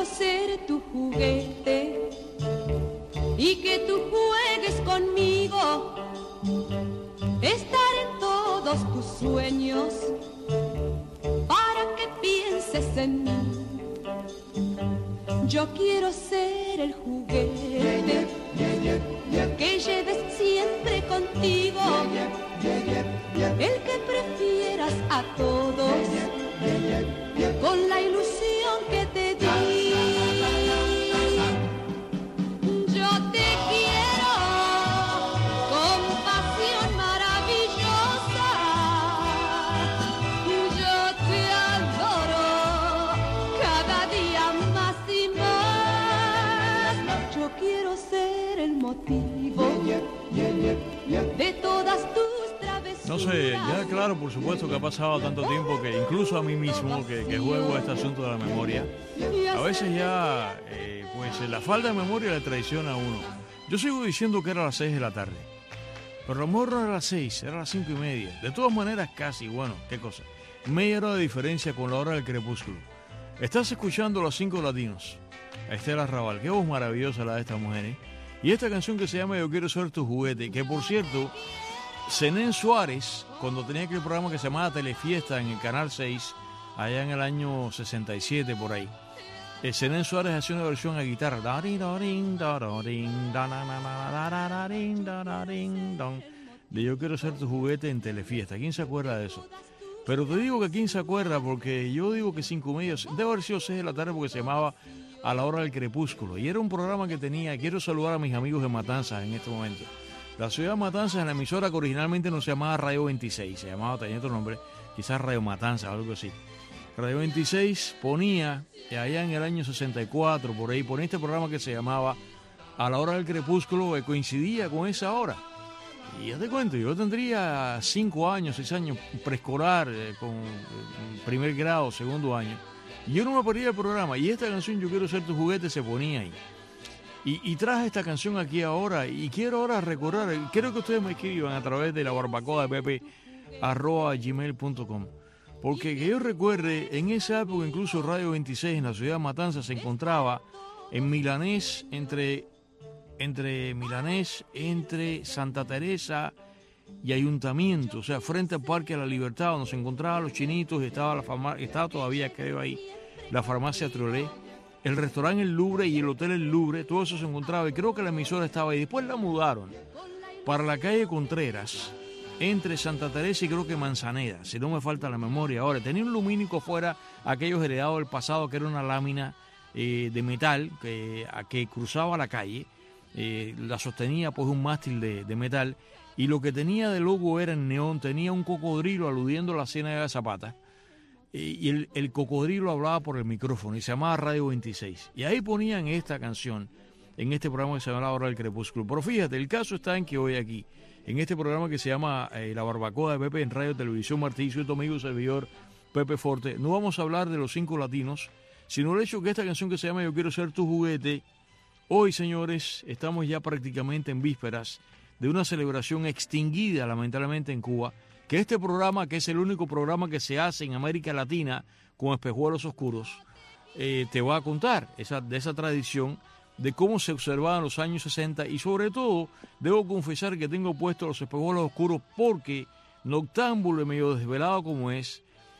ser tu juguete y que tú juegues conmigo, estar en todos tus sueños para que pienses en mí. Yo quiero ser el juguete que lleves siempre contigo, el que prefieras a todos, con la ilusión que te di. Yo te quiero con pasión maravillosa, yo te adoro cada día más y más. Yo quiero ser el motivo de todas tus travesuras. No sé, ya claro, por supuesto que ha pasado tanto tiempo que incluso a mí mismo, que juego este asunto de la memoria, a veces ya, pues la falta de memoria le traiciona a uno. Yo sigo diciendo que era a las 6 de la tarde, pero a lo mejor no era a las 6, era a las 5:30. De todas maneras, casi, bueno, qué cosa. Media hora de diferencia con la hora del crepúsculo. Estás escuchando Los 5 Latinos, a Estela Raval. Qué voz maravillosa la de esta mujer, ¿eh? Y esta canción que se llama Yo quiero ser tu juguete, que por cierto, Zenén Suárez, cuando tenía aquel programa que se llamaba Telefiesta en el Canal 6, allá en el año 67 por ahí, Zenén Suárez hacía una versión a guitarra de Yo quiero ser tu juguete en Telefiesta. ¿Quién se acuerda de eso? Pero te digo que quién se acuerda, porque yo digo que 5:30, debe haber sido 6 de la tarde, porque se llamaba A la hora del crepúsculo, y era un programa que tenía. Quiero saludar a mis amigos de Matanzas en este momento. La ciudad de Matanzas, en la emisora que originalmente no se llamaba Radio 26, se llamaba, tenía otro nombre, quizás Radio Matanzas, algo así. Radio 26 ponía, allá en el año 64, por ahí, ponía este programa que se llamaba A la hora del crepúsculo, que coincidía con esa hora. Y ya te cuento, yo tendría 5 años, 6 años, preescolar, con primer grado, segundo año. Y yo no me perdía el programa, y esta canción, Yo quiero ser tu juguete, se ponía ahí. Y traje esta canción aquí ahora, y quiero ahora recordar, quiero que ustedes me escriban a través de la barbacoa de Pepe @gmail.com, porque que yo recuerde, en esa época incluso Radio 26 en la ciudad de Matanzas se encontraba en Milanés, entre Milanés, entre Santa Teresa y Ayuntamiento, o sea, frente al Parque de la Libertad, donde se encontraban los chinitos, y estaba estaba todavía, creo, ahí la farmacia Trolé, el restaurante El Louvre y el hotel El Louvre, todo eso se encontraba, y creo que la emisora estaba ahí. Después la mudaron para la calle Contreras, entre Santa Teresa y creo que Manzaneda, si no me falta la memoria. Ahora, tenía un lumínico fuera, aquellos heredados del pasado, que era una lámina de metal que cruzaba la calle, la sostenía pues un mástil de metal, y lo que tenía de logo era en neón, tenía un cocodrilo aludiendo a la Ciénaga de Zapata, y el cocodrilo hablaba por el micrófono, y se llamaba Radio 26, y ahí ponían esta canción en este programa que se llama La Hora del Crepúsculo. Pero fíjate, el caso está en que hoy aquí, en este programa que se llama La Barbacoa de Pepe en Radio Televisión Martí, soy tu amigo y servidor Pepe Forte, no vamos a hablar de los 5 latinos, sino el hecho que esta canción que se llama Yo quiero ser tu juguete, hoy, señores, estamos ya prácticamente en vísperas de una celebración extinguida lamentablemente en Cuba, que este programa, que es el único programa que se hace en América Latina con espejuelos oscuros, te va a contar de esa tradición, de cómo se observaba en los años 60, y sobre todo, debo confesar que tengo puestos los espejuelos oscuros porque, noctámbulo y medio desvelado como es,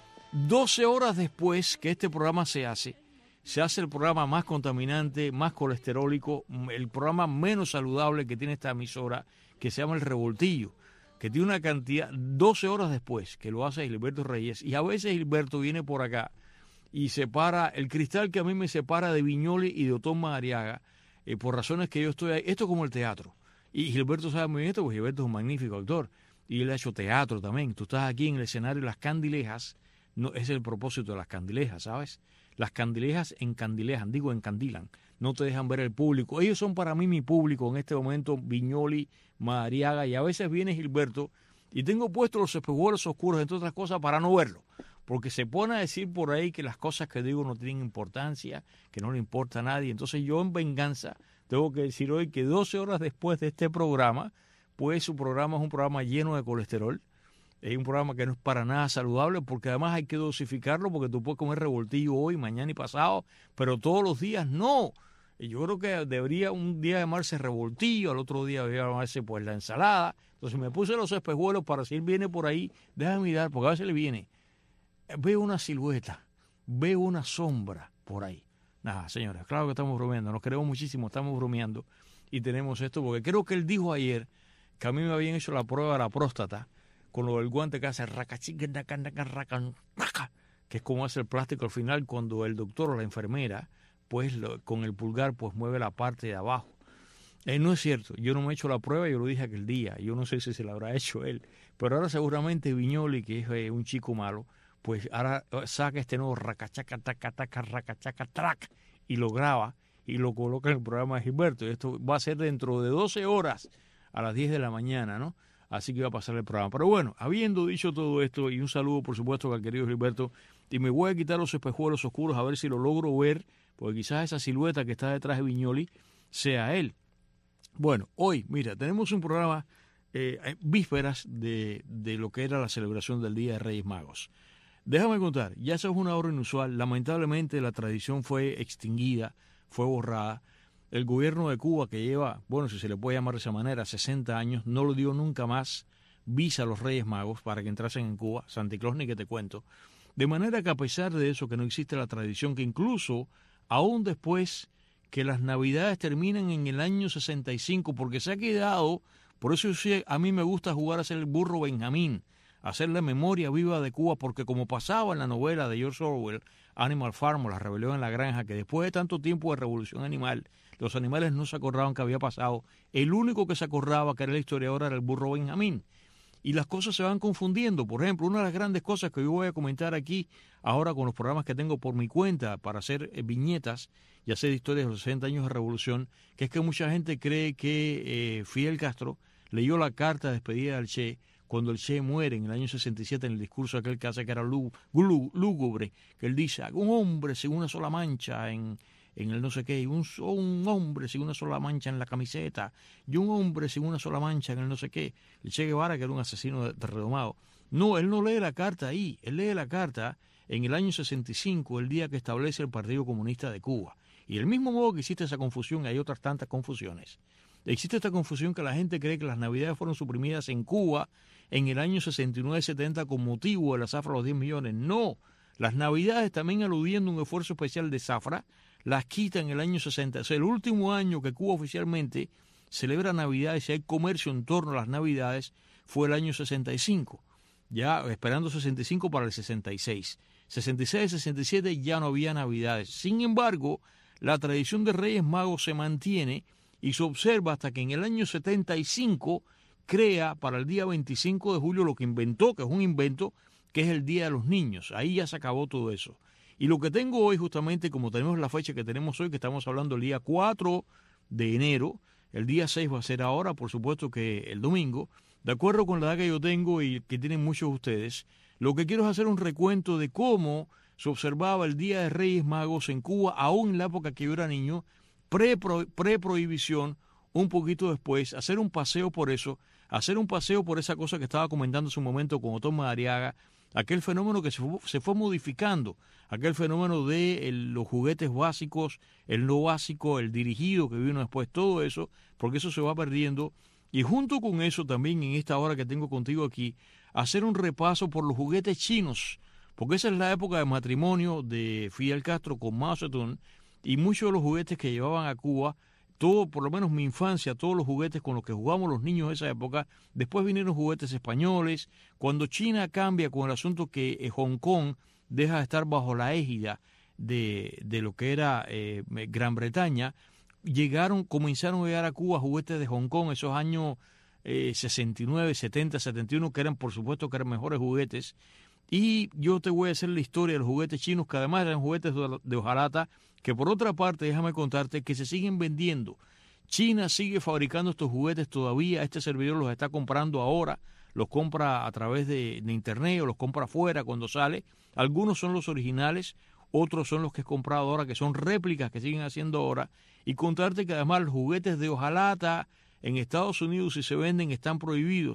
12 horas después que este programa se hace el programa más contaminante, más colesterólico, el programa menos saludable que tiene esta emisora, que se llama El Revoltillo, que tiene una cantidad, 12 horas después, que lo hace Gilberto Reyes, y a veces Gilberto viene por acá y separa el cristal que a mí me separa de Viñoli y de Otón Madariaga, por razones que yo estoy ahí. Esto es como el teatro, y Gilberto sabe muy bien esto, porque Gilberto es un magnífico actor, y él ha hecho teatro también. Tú estás aquí en el escenario, Las Candilejas, no es el propósito de Las Candilejas, ¿sabes? Las Candilejas encandilejan, digo encandilan, no te dejan ver el público. Ellos son para mí mi público en este momento, Viñoli, Madariaga, y a veces viene Gilberto, y tengo puestos los espejuelos oscuros, entre otras cosas, para no verlo, porque se pone a decir por ahí que las cosas que digo no tienen importancia, que no le importa a nadie. Entonces yo, en venganza, tengo que decir hoy que 12 horas después de este programa, pues su programa es un programa lleno de colesterol, Es un programa que no es para nada saludable porque además hay que dosificarlo porque tú puedes comer revoltillo hoy, mañana y pasado, pero todos los días no. Y yo creo que debería un día llamarse revoltillo, al otro día debería llamarse pues la ensalada. Entonces me puse los espejuelos para si él viene por ahí, déjame mirar, porque a veces le viene. Veo una silueta, veo una sombra por ahí. Nada, señores, claro que estamos bromeando, nos queremos muchísimo, estamos bromeando y tenemos esto porque creo que él dijo ayer que a mí me habían hecho la prueba de la próstata con lo del guante que hace que es como hace el plástico al final cuando el doctor o la enfermera pues con el pulgar pues mueve la parte de abajo. No es cierto, yo no me he hecho la prueba, yo lo dije aquel día, yo no sé si se la habrá hecho él, pero ahora seguramente Viñoli, que es un chico malo, pues ahora saca este nuevo racachaca, taca, taca, racachaca, trac, y lo graba y lo coloca en el programa de Gilberto. Y esto va a ser dentro de 12 horas a las 10 de la mañana, ¿no? Así que va a pasar el programa. Pero bueno, habiendo dicho todo esto, y un saludo por supuesto al querido Gilberto, y me voy a quitar los espejuelos oscuros a ver si lo logro ver, porque quizás esa silueta que está detrás de Viñoli sea él. Bueno, hoy, mira, tenemos un programa vísperas de lo que era la celebración del Día de Reyes Magos. Déjame contar, ya eso es una hora inusual, lamentablemente la tradición fue extinguida, fue borrada. El gobierno de Cuba, que lleva, bueno, si se le puede llamar de esa manera, 60 años, no le dio nunca más visa a los Reyes Magos para que entrasen en Cuba, Santa Claus ni que te cuento. De manera que a pesar de eso, que no existe la tradición, que incluso aún después que las Navidades terminan en el año 65, porque se ha quedado, por eso sí, a mí me gusta jugar a ser el burro Benjamín, hacer la memoria viva de Cuba, porque como pasaba en la novela de George Orwell, Animal Farm, o La rebelión en la granja, que después de tanto tiempo de revolución animal, los animales no se acordaban que había pasado, el único que se acordaba que era el historiador era el burro Benjamín. Y las cosas se van confundiendo. Por ejemplo, una de las grandes cosas que yo voy a comentar aquí, ahora con los programas que tengo por mi cuenta para hacer viñetas y hacer historias de los 60 años de revolución, que es que mucha gente cree que Fidel Castro leyó la carta de despedida del Che cuando el Che muere en el año 67 en el discurso aquel que hace que era lúgubre, que él dice, un hombre sin una sola mancha en el no sé qué, un hombre sin una sola mancha en la camiseta, y un hombre sin una sola mancha en el no sé qué. El Che Guevara, que era un asesino redomado. No, él no lee la carta ahí, él lee la carta en el año 65, el día que establece el Partido Comunista de Cuba. Y del mismo modo que existe esa confusión, y hay otras tantas confusiones, existe esta confusión que la gente cree que las Navidades fueron suprimidas en Cuba en el año 69-70 con motivo de la zafra de los 10 millones. No, las Navidades, también aludiendo a un esfuerzo especial de zafra, las quita en el año 60. O sea, el último año que Cuba oficialmente celebra Navidades y hay comercio en torno a las Navidades fue el año 65. Ya esperando 65 para el 66. 66 y 67 ya no había Navidades. Sin embargo, la tradición de Reyes Magos se mantiene y se observa hasta que en el año 75 crea para el día 25 de julio lo que inventó, que es un invento, que es el Día de los Niños. Ahí ya se acabó todo eso. Y lo que tengo hoy, justamente, como tenemos la fecha que tenemos hoy, que estamos hablando el día 4 de enero, el día 6 va a ser ahora, por supuesto que el domingo, de acuerdo con la edad que yo tengo y que tienen muchos de ustedes, lo que quiero es hacer un recuento de cómo se observaba el Día de Reyes Magos en Cuba, aún en la época que yo era niño, pre-prohibición, un poquito después, hacer un paseo por eso, hacer un paseo por esa cosa que estaba comentando hace un momento con Otón Madariaga, aquel fenómeno que se fue modificando, aquel fenómeno de los juguetes básicos, el no básico, el dirigido que vino después, todo eso, porque eso se va perdiendo. Y junto con eso también en esta hora que tengo contigo aquí, hacer un repaso por los juguetes chinos, porque esa es la época de matrimonio de Fidel Castro con Mao Zedong, y muchos de los juguetes que llevaban a Cuba, todo, por lo menos mi infancia, todos los juguetes con los que jugamos los niños de esa época, después vinieron juguetes españoles. Cuando China cambia con el asunto que Hong Kong deja de estar bajo la égida de lo que era Gran Bretaña, comenzaron a llegar a Cuba juguetes de Hong Kong, esos años 69, 70, 71, que eran, por supuesto, que eran mejores juguetes. Y yo te voy a hacer la historia de los juguetes chinos, que además eran juguetes de hojalata, que por otra parte, déjame contarte, que se siguen vendiendo. China sigue fabricando estos juguetes todavía, este servidor los está comprando ahora, los compra a través de internet o los compra afuera cuando sale. Algunos son los originales, otros son los que he comprado ahora, que son réplicas que siguen haciendo ahora. Y contarte que además los juguetes de hojalata en Estados Unidos, si se venden, están prohibidos.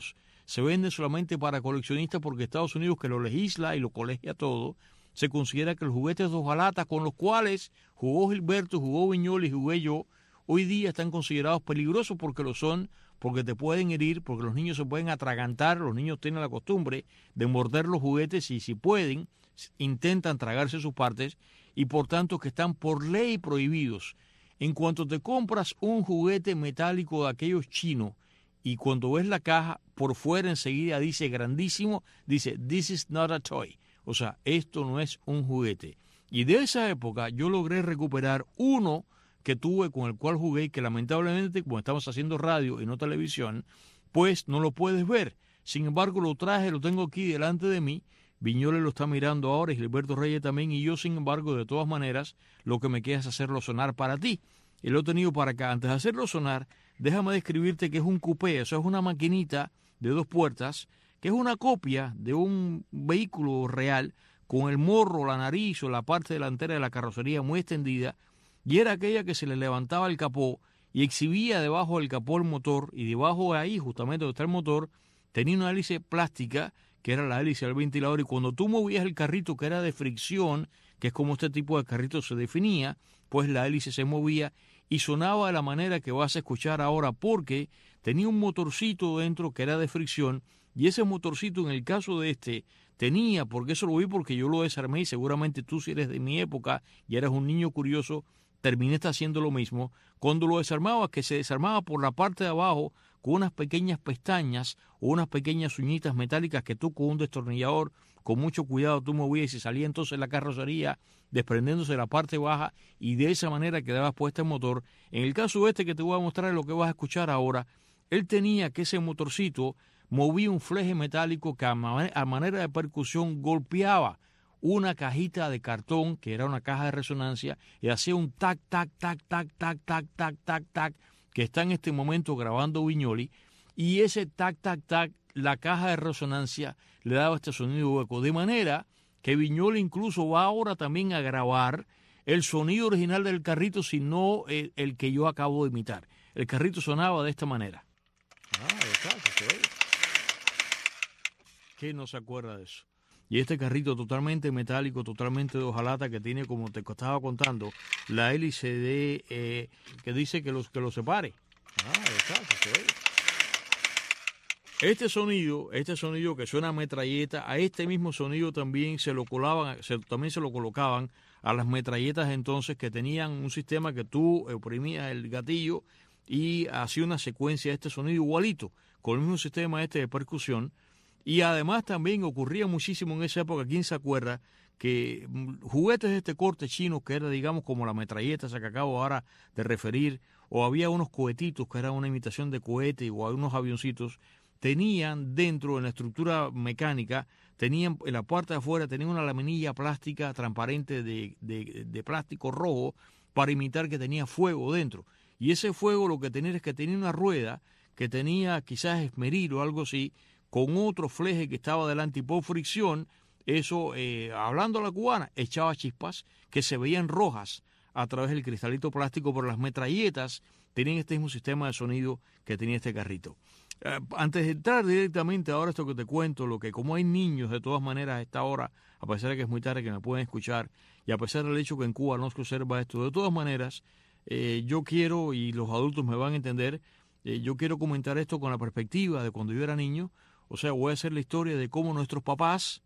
se venden solamente para coleccionistas porque Estados Unidos, que lo legisla y lo colegia todo, se considera que los juguetes de hojalata con los cuales jugó Gilberto, jugó Viñoly y jugué yo, hoy día están considerados peligrosos porque lo son, porque te pueden herir, porque los niños se pueden atragantar, los niños tienen la costumbre de morder los juguetes y si pueden, intentan tragarse sus partes y por tanto que están por ley prohibidos. En cuanto te compras un juguete metálico de aquellos chinos y cuando ves la caja, por fuera enseguida dice grandísimo, dice "This is not a toy", o sea, esto no es un juguete. Y de esa época yo logré recuperar uno que tuve con el cual jugué y que lamentablemente, como estamos haciendo radio y no televisión, pues no lo puedes ver. Sin embargo, lo traje, lo tengo aquí delante de mí. Viñoly lo está mirando ahora y Gilberto Reyes también, y yo, sin embargo, de todas maneras, lo que me queda es hacerlo sonar para ti. Y lo he tenido para acá. Antes de hacerlo sonar, déjame describirte que es un coupé, eso es una maquinita de 2 puertas, que es una copia de un vehículo real, con el morro, la nariz o la parte delantera de la carrocería muy extendida, y era aquella que se le levantaba el capó y exhibía debajo del capó el motor, y debajo de ahí, justamente donde está el motor, tenía una hélice plástica, que era la hélice del ventilador, y cuando tú movías el carrito, que era de fricción, que es como este tipo de carrito se definía, pues la hélice se movía y sonaba de la manera que vas a escuchar ahora, porque tenía un motorcito dentro que era de fricción, y ese motorcito, en el caso de este, tenía, porque eso lo vi porque yo lo desarmé, y seguramente tú, si eres de mi época y eres un niño curioso, terminaste haciendo lo mismo. Cuando lo desarmaba, que se desarmaba por la parte de abajo con unas pequeñas pestañas o unas pequeñas uñitas metálicas que tú con un destornillador, con mucho cuidado, tú movías y salía entonces la carrocería desprendiéndose de la parte baja y de esa manera quedaba puesta el motor. En el caso este que te voy a mostrar, lo que vas a escuchar ahora, él tenía que ese motorcito movía un fleje metálico que a manera de percusión golpeaba una cajita de cartón, que era una caja de resonancia, y hacía un tac, tac, tac, tac, tac, tac, tac, tac, tac, que está en este momento grabando Viñoly, y ese tac, tac, tac, la caja de resonancia le daba este sonido hueco, de manera que Viñoly incluso va ahora también a grabar el sonido original del carrito, sino el que yo acabo de imitar. El carrito sonaba de esta manera. Exacto, se oye. ¿Quién no se acuerda de eso? Y este carrito totalmente metálico, totalmente de hojalata, que tiene, como te estaba contando, la hélice de que dice que lo separe. Exacto, se oye. Este sonido que suena a metralleta, a este mismo sonido también se lo colocaban a las metralletas entonces, que tenían un sistema que tú oprimías el gatillo y hacía una secuencia de este sonido igualito, con el mismo sistema de percusión. Y además también ocurría muchísimo en esa época, ¿quién se acuerda?, que juguetes de este corte chino, que era, digamos, como la metralleta, esa que acabo ahora de referir, o había unos cohetitos que eran una imitación de cohete, o unos avioncitos, tenían dentro, en la estructura mecánica, tenían en la parte de afuera, tenían una laminilla plástica transparente de plástico rojo para imitar que tenía fuego dentro. Y ese fuego lo que tenía es que tenía una rueda que tenía quizás esmeril o algo así, con otro fleje que estaba delante y por fricción, eso, hablando a la cubana, echaba chispas que se veían rojas a través del cristalito plástico, pero las metralletas tenían este mismo sistema de sonido que tenía este carrito. Antes de entrar directamente ahora esto que te cuento, lo que como hay niños de todas maneras a esta hora, a pesar de que es muy tarde que me pueden escuchar, y a pesar del hecho que en Cuba no se observa esto, de todas maneras, yo quiero, y los adultos me van a entender, yo quiero comentar esto con la perspectiva de cuando yo era niño. O sea, voy a hacer la historia de cómo nuestros papás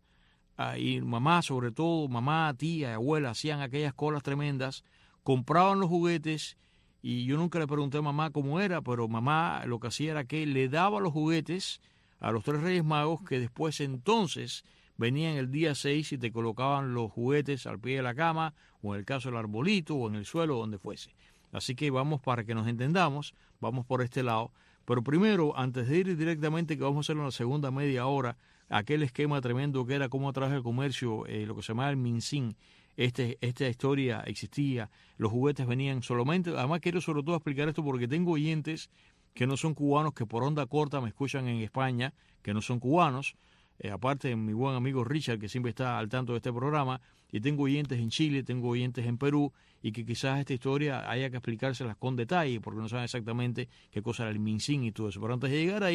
y mamá, sobre todo, mamá, tía, abuela, hacían aquellas colas tremendas, compraban los juguetes, y yo nunca le pregunté a mamá cómo era, pero mamá lo que hacía era que le daba los juguetes a los 3 Reyes Magos, que después entonces venían el día 6 y te colocaban los juguetes al pie de la cama, o en el caso del arbolito, o en el suelo, donde fuese. Así que vamos, para que nos entendamos, vamos por este lado. Pero primero, antes de ir directamente, que vamos a hacer en la segunda media hora, aquel esquema tremendo que era cómo a través del comercio, lo que se llamaba el mincín, esta historia existía, los juguetes venían solamente. Además quiero sobre todo explicar esto porque tengo oyentes que no son cubanos, que por onda corta me escuchan en España, que no son cubanos, aparte de mi buen amigo Richard, que siempre está al tanto de este programa, y tengo oyentes en Chile, tengo oyentes en Perú, y que quizás esta historia haya que explicárselas con detalle, porque no saben exactamente qué cosa era el mincín y todo eso. Pero antes de llegar ahí,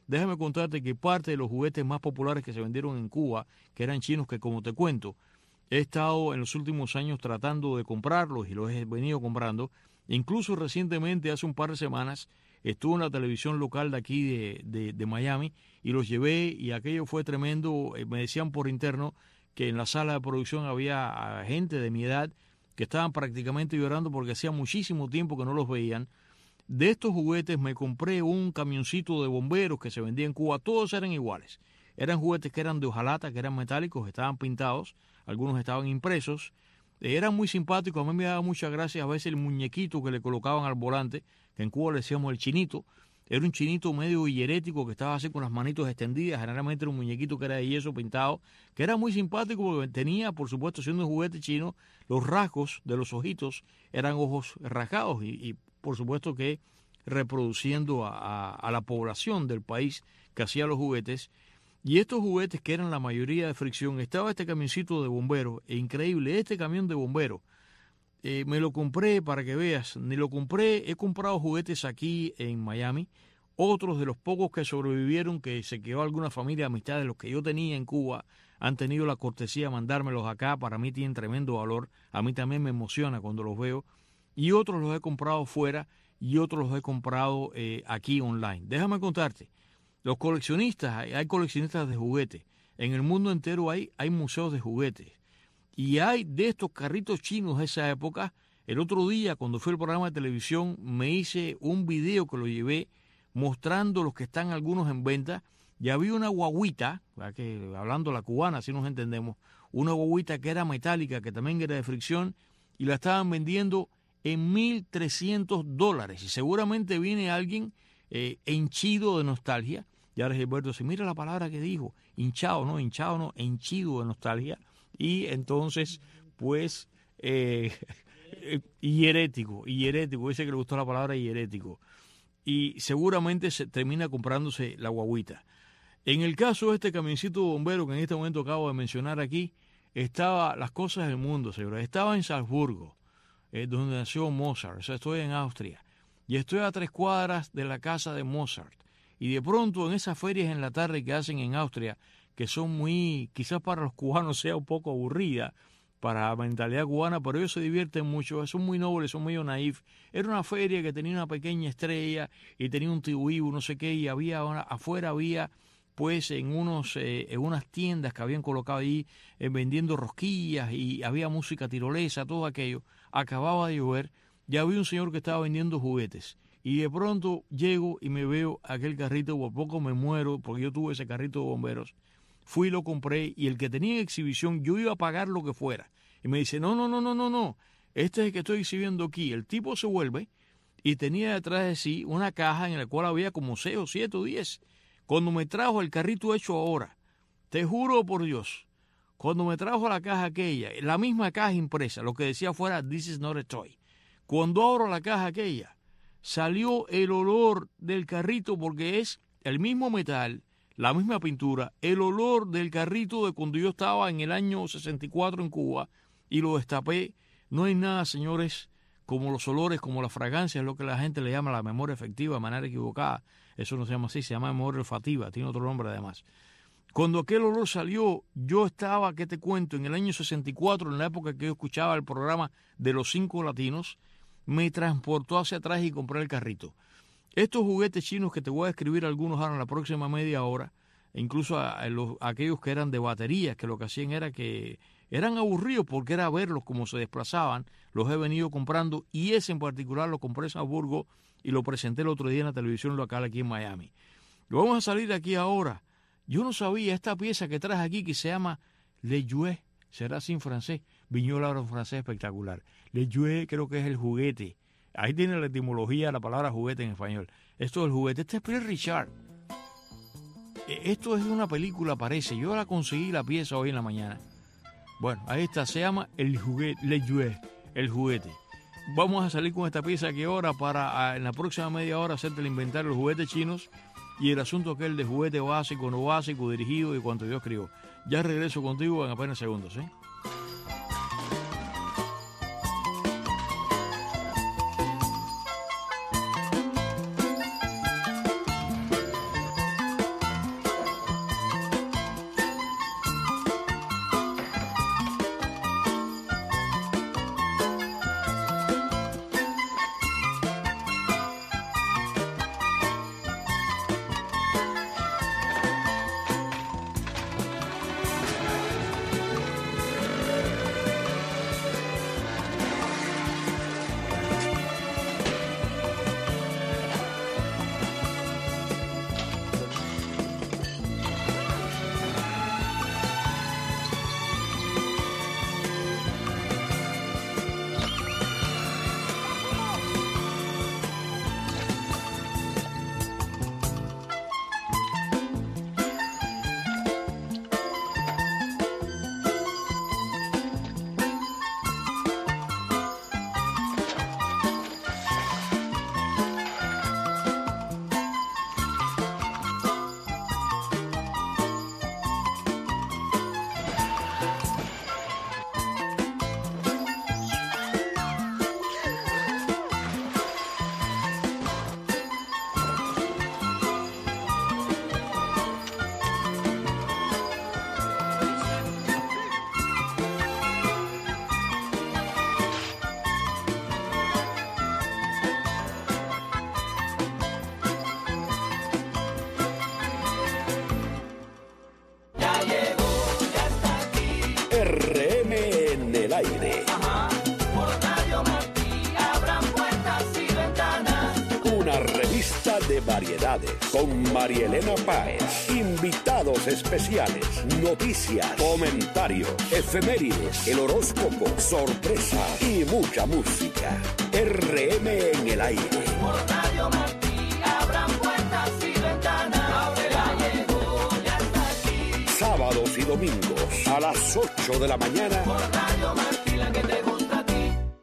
déjame contarte que parte de los juguetes más populares que se vendieron en Cuba, que eran chinos, que como te cuento, he estado en los últimos años tratando de comprarlos y los he venido comprando. Incluso recientemente, hace un par de semanas, estuve en la televisión local de aquí de Miami y los llevé y aquello fue tremendo. Me decían por interno que en la sala de producción había gente de mi edad que estaban prácticamente llorando porque hacía muchísimo tiempo que no los veían. De estos juguetes me compré un camioncito de bomberos que se vendía en Cuba. Todos eran iguales. Eran juguetes que eran de hojalata, que eran metálicos, estaban pintados, algunos estaban impresos. Eran muy simpáticos. A mí me daba mucha gracia a veces el muñequito que le colocaban al volante, que en Cuba le decíamos el chinito. Era un chinito medio hierético que estaba así con las manitos extendidas. Generalmente era un muñequito que era de yeso pintado, que era muy simpático porque tenía, por supuesto, siendo un juguete chino, los rasgos de los ojitos eran ojos rasgados y por supuesto que reproduciendo a la población del país que hacía los juguetes. Y estos juguetes, que eran la mayoría de fricción, estaba este camioncito de bomberos, increíble, este camión de bomberos. Me lo compré para que veas, ni lo compré, he comprado juguetes aquí en Miami, otros de los pocos que sobrevivieron, que se quedó alguna familia, amistad de los que yo tenía en Cuba, han tenido la cortesía de mandármelos acá. Para mí tienen tremendo valor, a mí también me emociona cuando los veo, y otros los he comprado fuera y otros los he comprado aquí online. Déjame contarte, los coleccionistas, hay coleccionistas de juguetes, en el mundo entero hay museos de juguetes. Y hay de estos carritos chinos de esa época. El otro día, cuando fui al programa de televisión, me hice un video que lo llevé mostrando los que están algunos en venta. Y había una guaguita, que, hablando la cubana, así nos entendemos, una guaguita que era metálica, que también era de fricción, y la estaban vendiendo en $1,300. Y seguramente viene alguien henchido de nostalgia. Y ahora Gilberto, si mira la palabra que dijo, hinchado no, henchido de nostalgia. Y entonces, pues, hierético, dice que le gustó la palabra hierético. Y seguramente se termina comprándose la guaguita. En el caso de este camioncito de bombero que en este momento acabo de mencionar aquí, estaba las cosas del mundo, señores. Estaba en Salzburgo, donde nació Mozart. O sea, estoy en Austria. Y estoy a 3 cuadras de la casa de Mozart. Y de pronto, en esas ferias en la tarde que hacen en Austria, que son muy, quizás para los cubanos sea un poco aburrida, para la mentalidad cubana, pero ellos se divierten mucho, son muy nobles, son medio naif. Era una feria que tenía una pequeña estrella y tenía un tibuibu, no sé qué, y afuera había, pues, en unas tiendas que habían colocado ahí, vendiendo rosquillas, y había música tirolesa, todo aquello. Acababa de llover, ya había un señor que estaba vendiendo juguetes. Y de pronto llego y me veo aquel carrito, por poco me muero, porque yo tuve ese carrito de bomberos. Fui y lo compré, y el que tenía en exhibición, yo iba a pagar lo que fuera. Y me dice, no, este es el que estoy exhibiendo aquí. El tipo se vuelve y tenía detrás de sí una caja en la cual había como 6 o 7 o 10. Cuando me trajo el carrito hecho ahora, te juro por Dios, cuando me trajo la caja aquella, la misma caja impresa, lo que decía fuera, this is not a toy. Cuando abro la caja aquella, salió el olor del carrito, porque es el mismo metal, la misma pintura, el olor del carrito de cuando yo estaba en el año 64 en Cuba y lo destapé. No hay nada, señores, como los olores, como la fragancia, es lo que la gente le llama la memoria efectiva de manera equivocada. Eso no se llama así, se llama memoria olfativa, tiene otro nombre además. Cuando aquel olor salió, yo estaba, ¿qué te cuento? En el año 64, en la época que yo escuchaba el programa de los 5 latinos, me transportó hacia atrás y compré el carrito. Estos juguetes chinos que te voy a describir algunos ahora en la próxima media hora, e incluso aquellos que eran de baterías, que lo que hacían era que eran aburridos porque era verlos cómo se desplazaban, los he venido comprando, y ese en particular lo compré en Salzburgo y lo presenté el otro día en la televisión local aquí en Miami. Lo vamos a salir de aquí ahora. Yo no sabía esta pieza que traje aquí que se llama Le Jouet, será así en francés, Viñola habla un francés espectacular. Le Jouet creo que es el juguete. Ahí tiene la etimología de la palabra juguete en español. Esto es el juguete. Este es Pierre Richard. Esto es de una película, parece. Yo la conseguí la pieza hoy en la mañana. Bueno, ahí está. Se llama el juguete, Le Jouet, el juguete. Vamos a salir con esta pieza aquí ahora para en la próxima media hora hacerte el inventario de los juguetes chinos y el asunto aquel de juguete básico, no básico, dirigido y cuanto Dios crió. Ya regreso contigo en apenas segundos, ¿eh? Hora de variedades con María Elena Páez. Invitados especiales, noticias, comentarios, efemérides, el horóscopo, sorpresa y mucha música. RM en el aire. Por Radio Martí abran puertas y ventanas. Ya llegó, ya está aquí. Sábados y domingos a las 8 de la mañana. Por Radio Martí, la que te gusta a ti.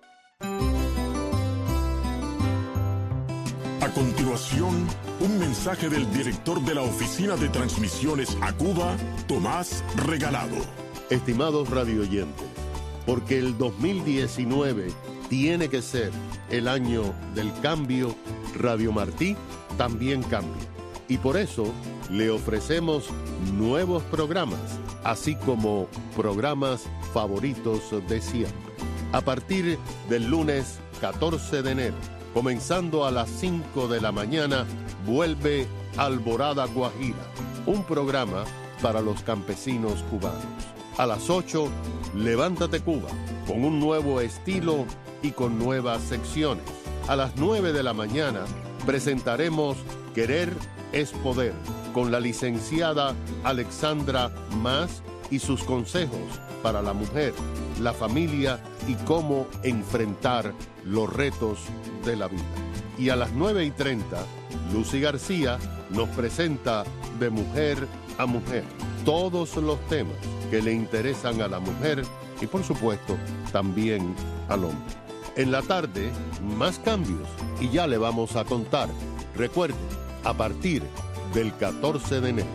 A continuación, un mensaje del director de la Oficina de Transmisiones a Cuba, Tomás Regalado. Estimados radioyentes, porque el 2019 tiene que ser el año del cambio, Radio Martí también cambia. Y por eso le ofrecemos nuevos programas, así como programas favoritos de siempre. A partir del lunes 14 de enero, comenzando a las 5 de la mañana, vuelve Alborada Guajira, un programa para los campesinos cubanos. A las 8, Levántate Cuba, con un nuevo estilo y con nuevas secciones. A las 9 de la mañana, presentaremos Querer es Poder, con la licenciada Alexandra Mas y sus consejos para la mujer, la familia y cómo enfrentar los retos de la vida. Y a las 9:30, Lucy García nos presenta De Mujer a Mujer, todos los temas que le interesan a la mujer y por supuesto también al hombre. En la tarde, más cambios y ya le vamos a contar. Recuerde, a partir del 14 de enero.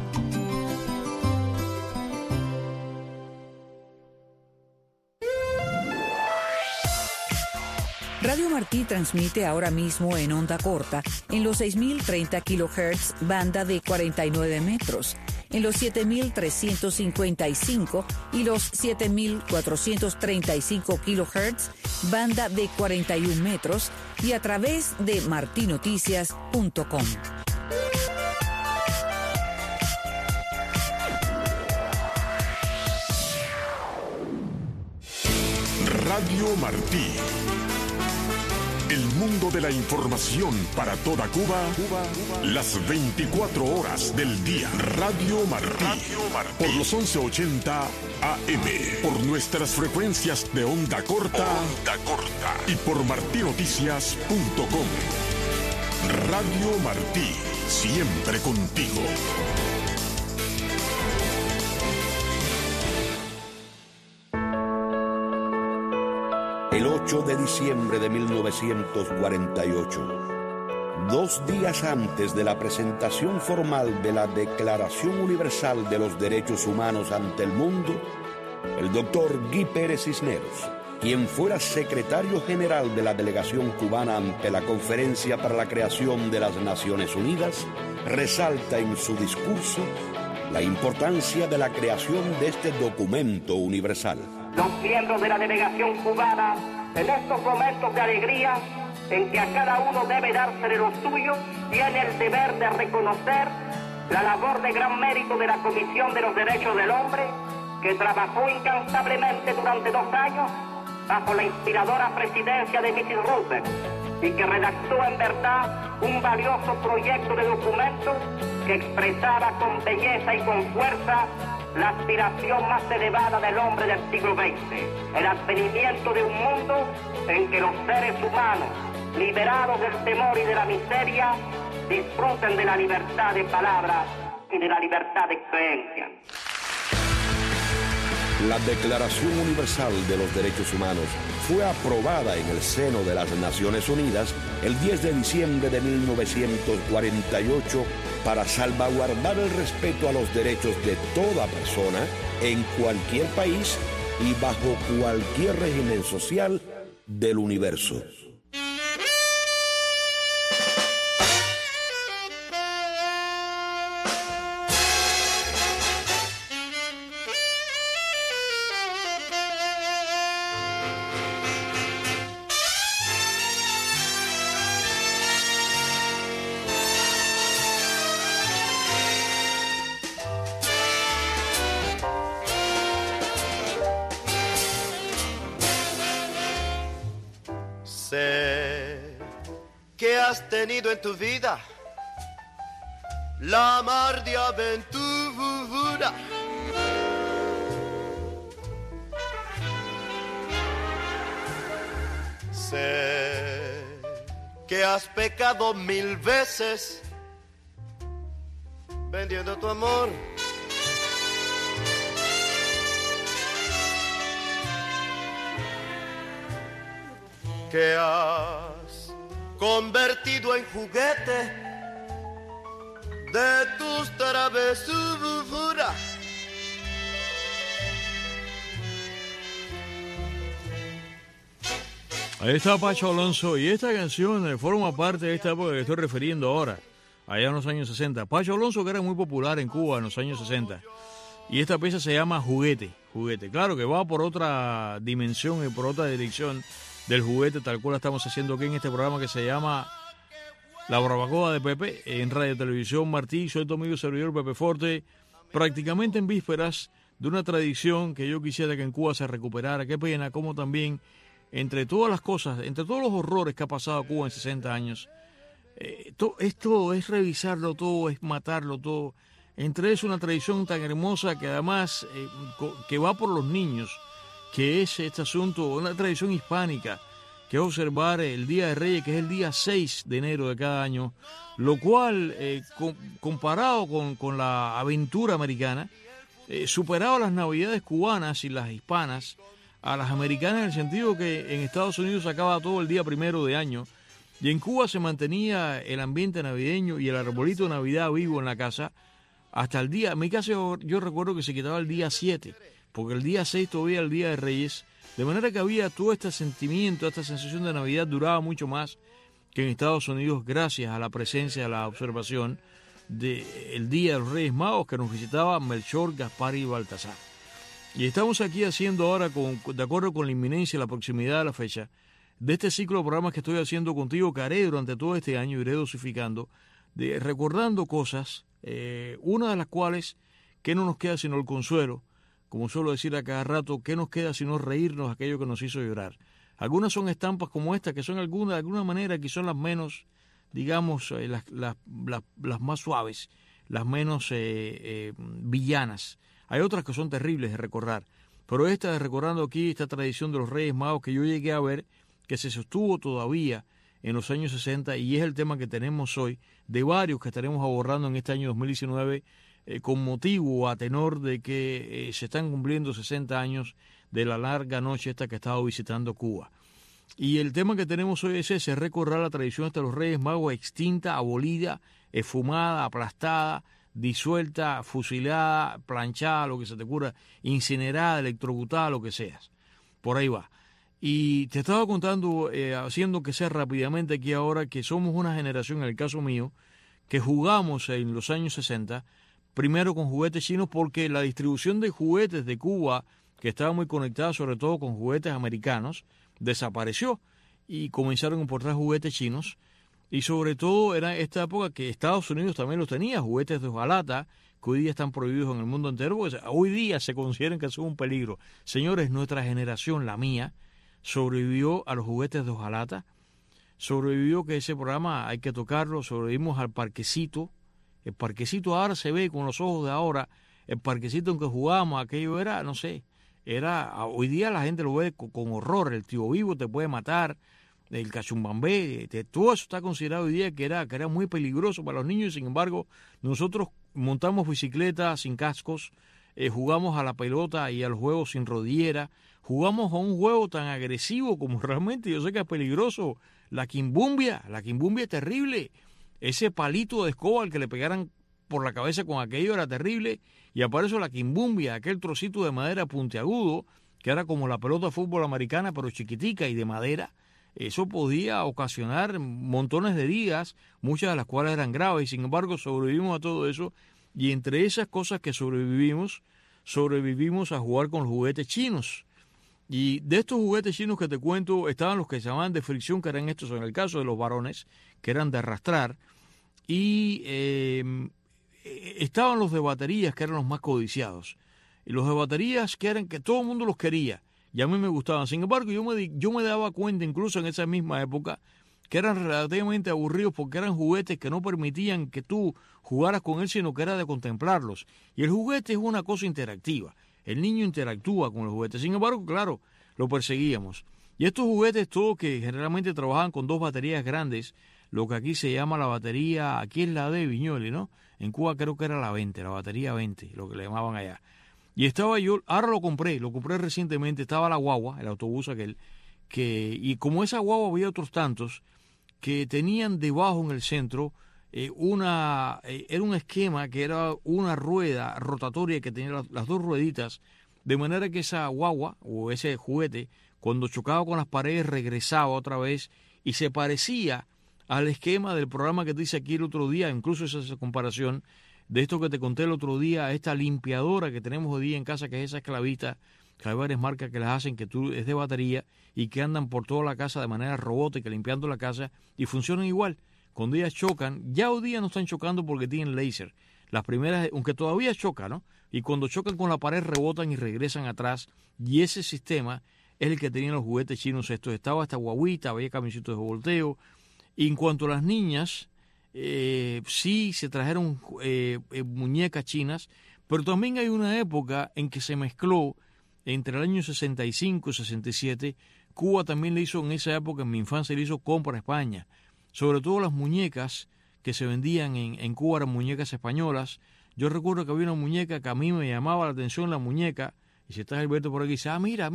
Radio Martí transmite ahora mismo en onda corta en los 6.030 kHz, banda de 49 metros, en los 7.355 y los 7.435 kHz, banda de 41 metros y a través de martinoticias.com. Radio Martí. El mundo de la información para toda Cuba, las 24 horas del día. Radio Martí. Por los 1180 AM. Por nuestras frecuencias de onda corta. Y por martinoticias.com. Radio Martí. Siempre contigo. El 8 de diciembre de 1948, 2 días antes de la presentación formal de la Declaración Universal de los Derechos Humanos ante el mundo, el doctor Guy Pérez Cisneros, quien fuera secretario general de la delegación cubana ante la Conferencia para la Creación de las Naciones Unidas, resalta en su discurso la importancia de la creación de este documento universal. Los miembros de la delegación cubana, en estos momentos de alegría, en que a cada uno debe dársele lo suyo, tiene el deber de reconocer la labor de gran mérito de la Comisión de los Derechos del Hombre, que trabajó incansablemente durante 2 años bajo la inspiradora presidencia de Mrs. Roosevelt y que redactó en verdad un valioso proyecto de documento que expresaba con belleza y con fuerza la aspiración más elevada del hombre del siglo XX, el advenimiento de un mundo en que los seres humanos, liberados del temor y de la miseria, disfruten de la libertad de palabra y de la libertad de creencia. La Declaración Universal de los Derechos Humanos fue aprobada en el seno de las Naciones Unidas el 10 de diciembre de 1948 para salvaguardar el respeto a los derechos de toda persona en cualquier país y bajo cualquier régimen social del universo. Sé que has tenido en tu vida, la mar de aventura. Sé que has pecado 1000 veces vendiendo tu amor. Que has convertido en juguete de tus travesuras. Ahí está Pacho Alonso, y esta canción forma parte de esta época que estoy refiriendo ahora, allá en los años 60. Pacho Alonso, que era muy popular en Cuba en los años 60. Y esta pieza se llama Juguete. Claro que va por otra dimensión y por otra dirección del juguete, tal cual estamos haciendo aquí en este programa que se llama La Barbacoa de Pepe, en Radio Televisión Martí. Soy tu amigo servidor Pepe Forte, prácticamente en vísperas de una tradición que yo quisiera que en Cuba se recuperara. Qué pena, como también, entre todas las cosas, entre todos los horrores que ha pasado Cuba en 60 años, esto es revisarlo todo, es matarlo todo. Entre eso una tradición tan hermosa que además que va por los niños, que es este asunto, una tradición hispánica, que es observar el Día de Reyes, que es el día 6 de enero de cada año, lo cual, comparado con la aventura americana, superaba las navidades cubanas y las hispanas a las americanas, en el sentido que en Estados Unidos se acaba todo el día 1 de año, y en Cuba se mantenía el ambiente navideño y el arbolito de Navidad vivo en la casa hasta el día, en mi caso yo recuerdo que se quitaba el día 7, porque el día 6 todavía era el Día de Reyes, de manera que había todo este sentimiento, esta sensación de Navidad duraba mucho más que en Estados Unidos, gracias a la presencia, a la observación del Día de los Reyes Magos que nos visitaba Melchor, Gaspar y Baltasar. Y estamos aquí haciendo ahora, de acuerdo con la inminencia y la proximidad de la fecha, de este ciclo de programas que estoy haciendo contigo, que haré durante todo este año, iré dosificando, recordando cosas, una de las cuales, que no nos queda sino el consuelo, como suelo decir a cada rato, ¿qué nos queda sino reírnos aquello que nos hizo llorar? Algunas son estampas como esta, que son de alguna manera, que son las menos, digamos, las más suaves, las menos villanas. Hay otras que son terribles de recordar, pero esta de recordando aquí esta tradición de los Reyes Magos que yo llegué a ver, que se sostuvo todavía en los años 60, y es el tema que tenemos hoy, de varios que estaremos abordando en este año 2019, con motivo a tenor de que se están cumpliendo 60 años de la larga noche esta que he estado visitando Cuba. Y el tema que tenemos hoy es ese, recordar la tradición de los Reyes Magos, extinta, abolida, esfumada, aplastada, disuelta, fusilada, planchada, lo que se te ocurra, incinerada, electrocutada, lo que seas. Por ahí va. Y te estaba contando, haciendo que sea rápidamente aquí ahora, que somos una generación, en el caso mío, que jugamos en los años 60, primero con juguetes chinos, porque la distribución de juguetes de Cuba, que estaba muy conectada sobre todo con juguetes americanos, desapareció y comenzaron a importar juguetes chinos. Y sobre todo era esta época que Estados Unidos también los tenía, juguetes de hojalata, que hoy día están prohibidos en el mundo entero, porque hoy día se consideran que son un peligro. Señores, nuestra generación, la mía, sobrevivió a los juguetes de hojalata, sobrevivió, que ese programa hay que tocarlo, sobrevivimos al parquecito. El parquecito ahora se ve con los ojos de ahora, el parquecito en que jugábamos, aquello era, no sé, hoy día la gente lo ve con horror, el tío vivo te puede matar, el cachumbambé, todo eso está considerado hoy día que era muy peligroso para los niños, y sin embargo nosotros montamos bicicletas sin cascos, jugamos a la pelota y a los juegos sin rodillera, jugamos a un juego tan agresivo como realmente yo sé que es peligroso, la quimbumbia es terrible. Ese palito de escoba al que le pegaran por la cabeza con aquello era terrible, y apareció la quimbumbia, aquel trocito de madera puntiagudo, que era como la pelota de fútbol americana, pero chiquitica y de madera. Eso podía ocasionar montones de heridas, muchas de las cuales eran graves, y sin embargo sobrevivimos a todo eso, y entre esas cosas que sobrevivimos a jugar con los juguetes chinos. Y de estos juguetes chinos que te cuento, estaban los que se llamaban de fricción, que eran estos en el caso de los varones, que eran de arrastrar, y estaban los de baterías, que eran los más codiciados. Y los de baterías que todo el mundo los quería, y a mí me gustaban. Sin embargo, yo me daba cuenta, incluso en esa misma época, que eran relativamente aburridos porque eran juguetes que no permitían que tú jugaras con él, sino que era de contemplarlos. Y el juguete es una cosa interactiva. El niño interactúa con los juguetes. Sin embargo, claro, lo perseguíamos. Y estos juguetes todos que generalmente trabajaban con 2 baterías grandes, lo que aquí se llama la batería, aquí es la de Viñoli, ¿no? En Cuba creo que era la 20, la batería 20, lo que le llamaban allá. Y estaba yo, ahora lo compré recientemente, estaba la guagua, el autobús aquel, y como esa guagua había otros tantos que tenían debajo en el centro era un esquema que era una rueda rotatoria que tenía las 2 rueditas, de manera que esa guagua o ese juguete, cuando chocaba con las paredes, regresaba otra vez y se parecía al esquema del programa que te hice aquí el otro día, incluso esa comparación de esto que te conté el otro día, esta limpiadora que tenemos hoy día en casa, que es esa esclavita, que hay varias marcas que las hacen, que es de batería y que andan por toda la casa de manera robótica, limpiando la casa, y funcionan igual. Cuando ellas chocan, ya hoy día no están chocando porque tienen láser. Las primeras, aunque todavía chocan, ¿no? Y cuando chocan con la pared rebotan y regresan atrás, y ese sistema es el que tenían los juguetes chinos estos. Estaba esta guaguita, había camioncitos de volteo. Y en cuanto a las niñas, sí se trajeron muñecas chinas, pero también hay una época en que se mezcló entre el año 65 y 67. Cuba también le hizo en esa época, en mi infancia, le hizo compra a España. Sobre todo las muñecas que se vendían en Cuba eran muñecas españolas. Yo recuerdo que había una muñeca que a mí me llamaba la atención, la muñeca, y si está Gilberto por aquí, dice, mira.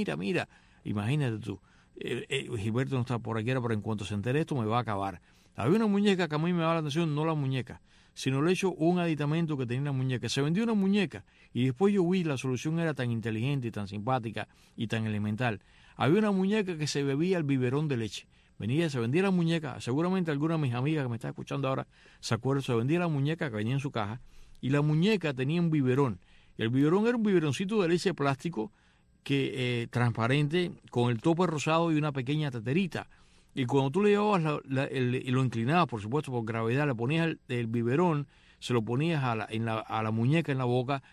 Imagínate tú. Gilberto no está por aquí, pero en cuanto se entere esto me va a acabar. Había una muñeca que a mí me daba la atención, no la muñeca, sino le hecho un aditamento que tenía la muñeca. Se vendió una muñeca y después yo vi la solución era tan inteligente y tan simpática y tan elemental. Había una muñeca que se bebía el biberón de leche. Se vendía la muñeca, seguramente alguna de mis amigas que me está escuchando ahora se acuerdan, se vendía la muñeca que venía en su caja y la muñeca tenía un biberón. Y el biberón era un biberoncito de leche de plástico que transparente con el tope rosado y una pequeña teterita. Y cuando tú le llevabas y lo inclinabas, por supuesto, por gravedad, le ponías el biberón, se lo ponías a la muñeca en la boca,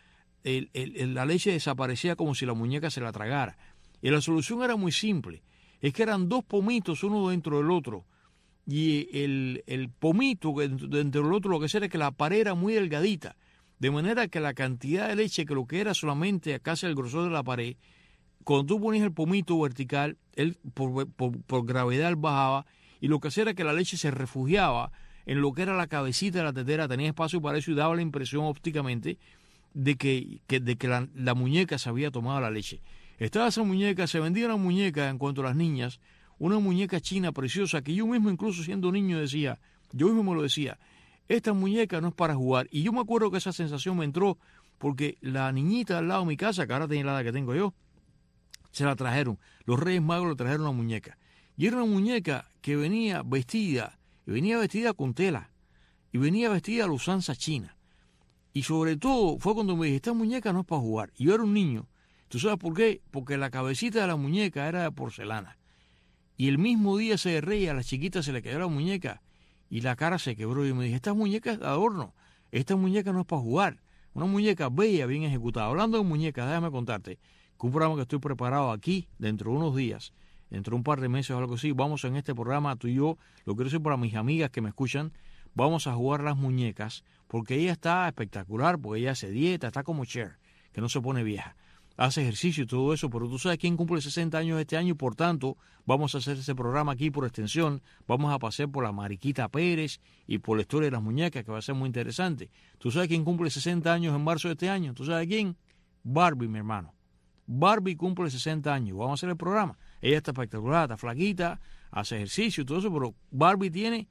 la leche desaparecía como si la muñeca se la tragara. Y la solución era muy simple. Es que eran 2 pomitos uno dentro del otro. Y el pomito dentro del otro lo que hacía era que la pared era muy delgadita. De manera que la cantidad de leche que lo que era solamente casi el grosor de la pared, cuando tú ponías el pomito vertical, él por gravedad bajaba y lo que hacía era que la leche se refugiaba en lo que era la cabecita de la tetera, tenía espacio para eso y daba la impresión ópticamente de que la muñeca se había tomado la leche. Estaba esa muñeca, se vendía una muñeca en cuanto a las niñas, una muñeca china preciosa que yo mismo incluso siendo niño decía, yo mismo me lo decía, esta muñeca no es para jugar. Y yo me acuerdo que esa sensación me entró porque la niñita al lado de mi casa, que ahora tiene la edad que tengo yo, se la trajeron. Los Reyes Magos le trajeron una muñeca. Y era una muñeca que venía vestida con tela, y venía vestida a la usanza china. Y sobre todo fue cuando me dije, esta muñeca no es para jugar. Y yo era un niño. ¿Tú sabes por qué? Porque la cabecita de la muñeca era de porcelana. Y el mismo día ese rey a la chiquita se le cayó la muñeca y la cara se quebró. Y me dije, esta muñeca es de adorno, esta muñeca no es para jugar. Una muñeca bella, bien ejecutada. Hablando de muñecas, déjame contarte que un programa que estoy preparado aquí, dentro de unos días, dentro de un par de meses o algo así, vamos en este programa, tú y yo, lo quiero decir para mis amigas que me escuchan, vamos a jugar las muñecas, porque ella está espectacular, porque ella hace dieta, está como Cher, que no se pone vieja. Hace ejercicio y todo eso, pero tú sabes quién cumple 60 años este año y por tanto vamos a hacer ese programa aquí por extensión, vamos a pasar por la Mariquita Pérez y por la historia de las muñecas que va a ser muy interesante. ¿Tú sabes quién cumple 60 años en marzo de este año? ¿Tú sabes quién? Barbie, mi hermano. Barbie cumple 60 años, vamos a hacer el programa. Ella está espectacular, está flaquita, hace ejercicio y todo eso, pero Barbie tiene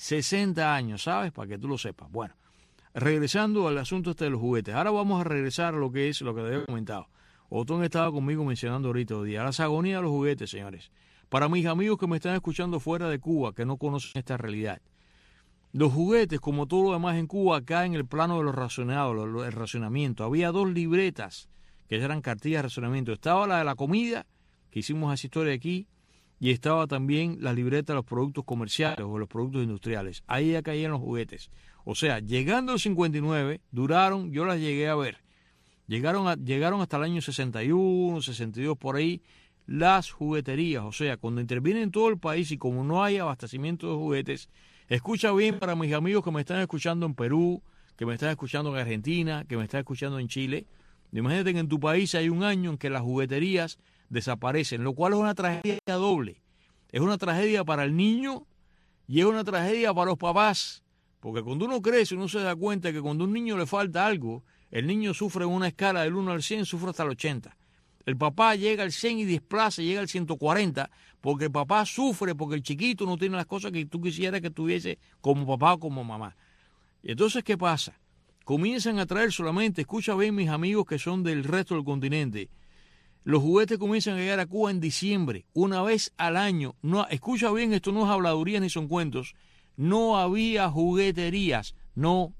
60 años, ¿sabes? Para que tú lo sepas. Bueno, regresando al asunto este de los juguetes, ahora vamos a regresar a lo que es lo que te había comentado. Otón estaba conmigo mencionando ahorita hoy día, las agonías de los juguetes, señores. Para mis amigos que me están escuchando fuera de Cuba, que no conocen esta realidad, los juguetes, como todo lo demás en Cuba, acá en el plano de los racionados, el racionamiento, había 2 libretas que eran cartillas de racionamiento. Estaba la de la comida, que hicimos esa historia aquí, y estaba también la libreta de los productos comerciales o los productos industriales. Ahí ya caían los juguetes. O sea, llegando al 59, duraron, yo las llegué a ver. Llegaron hasta el año 61, 62, por ahí. las jugueterías. O sea, cuando interviene en todo el país y como no hay abastecimiento de juguetes, escucha bien para mis amigos que me están escuchando en Perú, que me están escuchando en Argentina, que me están escuchando en Chile. Imagínate que en tu país hay un año en que las jugueterías desaparecen, lo cual es una tragedia doble. Es una tragedia para el niño y es una tragedia para los papás. Porque cuando uno crece, uno se da cuenta que cuando a un niño le falta algo, el niño sufre en una escala del 1 al 100, sufre hasta el 80. El papá llega al 100 y desplaza, llega al 140, porque el papá sufre, porque el chiquito no tiene las cosas que tú quisieras que tuviese como papá o como mamá. Y entonces, ¿qué pasa? Comienzan a traer solamente, escucha bien mis amigos que son del resto del continente, los juguetes comienzan a llegar a Cuba en diciembre, una vez al año. No, escucha bien, esto no es habladurías ni son cuentos. No había jugueterías, no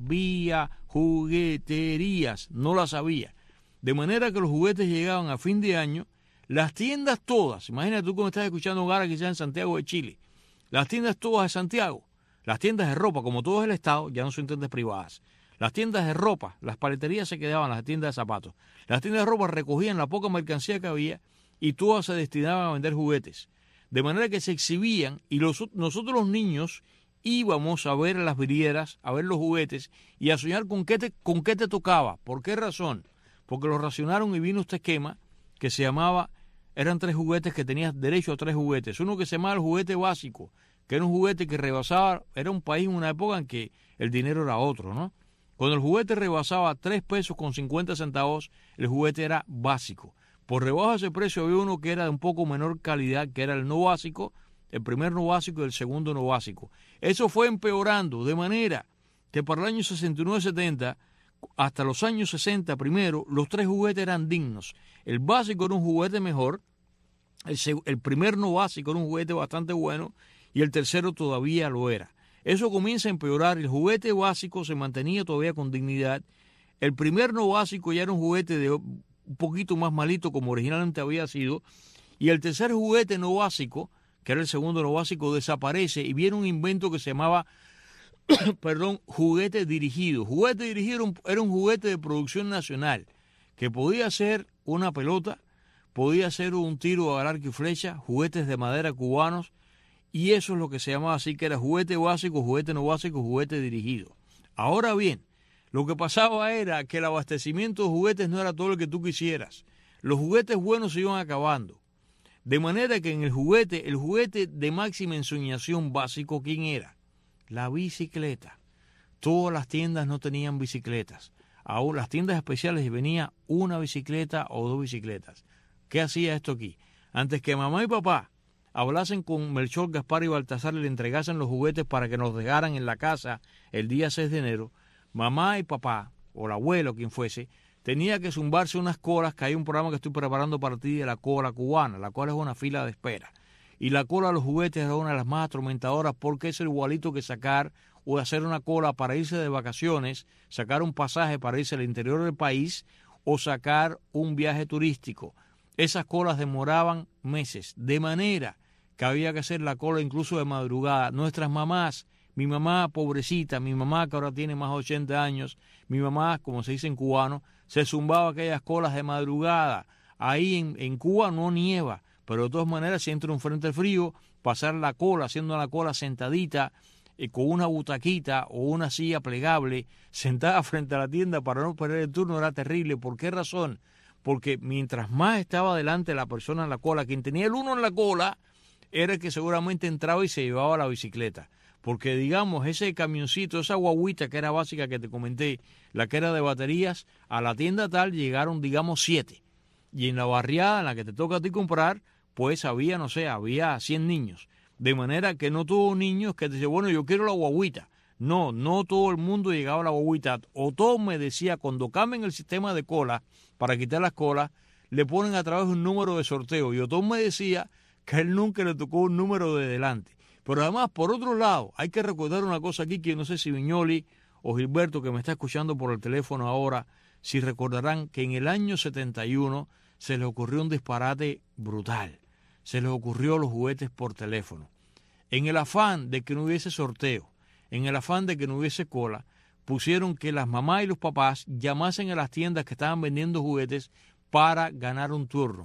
las había. De manera que los juguetes llegaban a fin de año, las tiendas todas, imagínate tú como estás escuchando ahora quizás en Santiago de Chile, las tiendas todas de Santiago, las tiendas de ropa, como todo es el Estado, ya no son tiendas privadas. Las tiendas de ropa, las paleterías se quedaban, las tiendas de zapatos. Las tiendas de ropa recogían la poca mercancía que había y todas se destinaban a vender juguetes. De manera que se exhibían y nosotros los niños íbamos a ver las vidrieras, a ver los juguetes y a soñar con qué te tocaba. ¿Por qué razón? Porque lo racionaron y vino este esquema que se llamaba, eran 3 juguetes que tenías derecho a 3 juguetes. Uno que se llamaba el juguete básico, que era un juguete que rebasaba, era un país en una época en que el dinero era otro, ¿no? Cuando el juguete rebasaba 3 pesos con 50 centavos, el juguete era básico. Por debajo de ese precio había uno que era de un poco menor calidad, que era el no básico, el primer no básico y el segundo no básico. Eso fue empeorando, de manera que para el año 69-70, hasta los años 60 primero, los 3 juguetes eran dignos. El básico era un juguete mejor, el primer no básico era un juguete bastante bueno y el tercero todavía lo era. Eso comienza a empeorar, el juguete básico se mantenía todavía con dignidad, el primer no básico ya era un juguete de un poquito más malito como originalmente había sido, y el tercer juguete no básico, que era el segundo no básico, desaparece y viene un invento que se llamaba, juguete dirigido. Juguete dirigido era un juguete de producción nacional, que podía ser una pelota, podía ser un tiro al arco y flecha, juguetes de madera cubanos, y eso es lo que se llamaba así, que era juguete básico, juguete no básico, juguete dirigido. Ahora bien, lo que pasaba era que el abastecimiento de juguetes no era todo lo que tú quisieras. Los juguetes buenos se iban acabando. De manera que en el juguete de máxima ensoñación básico, ¿quién era? La bicicleta. Todas las tiendas no tenían bicicletas. Aún las tiendas especiales venía una bicicleta o 2 bicicletas. ¿Qué hacía esto aquí? Antes que mamá y papá hablasen con Melchor, Gaspar y Baltasar y le entregasen los juguetes para que nos dejaran en la casa el día 6 de enero, mamá y papá, o el abuelo, quien fuese, tenía que zumbarse unas colas, que hay un programa que estoy preparando para ti de la cola cubana, la cual es una fila de espera. Y la cola de los juguetes era una de las más atormentadoras porque es igualito que sacar o hacer una cola para irse de vacaciones, sacar un pasaje para irse al interior del país o sacar un viaje turístico. Esas colas demoraban meses, de manera que había que hacer la cola incluso de madrugada. Nuestras mamás, mi mamá pobrecita, mi mamá que ahora tiene más de 80 años, mi mamá, como se dice en cubano, se zumbaba aquellas colas de madrugada. Ahí en Cuba no nieva, pero de todas maneras si entra un frente frío, pasar la cola, haciendo la cola sentadita, con una butaquita o una silla plegable, sentada frente a la tienda para no perder el turno, era terrible. ¿Por qué razón? Porque mientras más estaba delante la persona en la cola, quien tenía el uno en la cola, era el que seguramente entraba y se llevaba la bicicleta. Porque, digamos, ese camioncito, esa guaguita que era básica que te comenté, la que era de baterías, a la tienda tal llegaron, digamos, 7. Y en la barriada en la que te toca a ti comprar, pues había, no sé, había 100 niños. De manera que no todos niños que te dicen, bueno, yo quiero la guaguita. No todo el mundo llegaba a la guaguita. O todo me decía, cuando cambien el sistema de cola, para quitar las colas, le ponen a través un número de sorteo. Y Otón me decía que a él nunca le tocó un número de delante. Pero además, por otro lado, hay que recordar una cosa aquí que no sé si Viñoli o Gilberto, que me está escuchando por el teléfono ahora, si recordarán que en el año 71 se les ocurrió un disparate brutal. Se les ocurrió los juguetes por teléfono. En el afán de que no hubiese sorteo, en el afán de que no hubiese cola, pusieron que las mamás y los papás llamasen a las tiendas que estaban vendiendo juguetes para ganar un turno.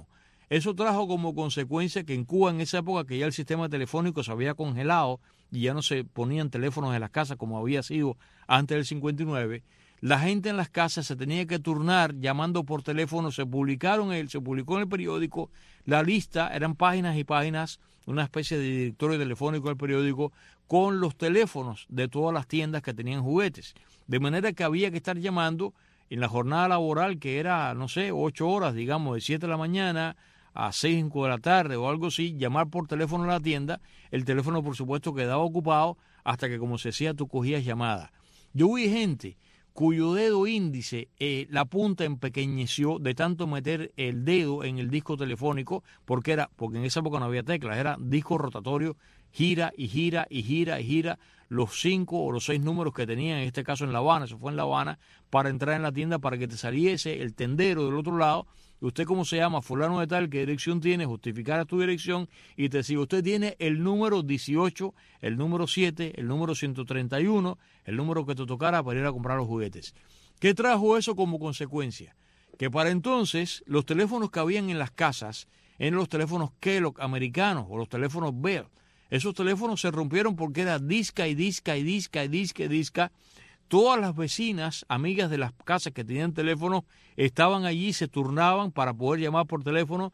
Eso trajo como consecuencia que en Cuba en esa época, que ya el sistema telefónico se había congelado y ya no se ponían teléfonos en las casas como había sido antes del 59, la gente en las casas se tenía que turnar llamando por teléfono. Se publicó en el periódico la lista, eran páginas y páginas, una especie de directorio telefónico del periódico con los teléfonos de todas las tiendas que tenían juguetes. De manera que había que estar llamando en la jornada laboral, que era, 8 horas, digamos, de 7 de la mañana a 5 de la tarde o algo así, llamar por teléfono a la tienda. El teléfono, por supuesto, quedaba ocupado hasta que, como se decía, tú cogías llamadas. Yo vi gente cuyo dedo índice, la punta empequeñeció de tanto meter el dedo en el disco telefónico, porque en esa época no había teclas, era disco rotatorio, gira y gira y gira y gira los 5 o los 6 números que tenía, en este caso en La Habana, eso fue en La Habana, para entrar en la tienda, para que te saliese el tendero del otro lado. Usted, ¿cómo se llama? Fulano de tal, ¿qué dirección tiene? Justificara tu dirección y te decía, usted tiene el número 18, el número 7, el número 131, el número que te tocara para ir a comprar los juguetes. ¿Qué trajo eso como consecuencia? Que para entonces los teléfonos que habían en las casas eran los teléfonos Kellogg americanos o los teléfonos Bell. Esos teléfonos se rompieron porque era disca y disca y disca y disca y disca. Todas las vecinas, amigas de las casas que tenían teléfono, estaban allí, se turnaban para poder llamar por teléfono.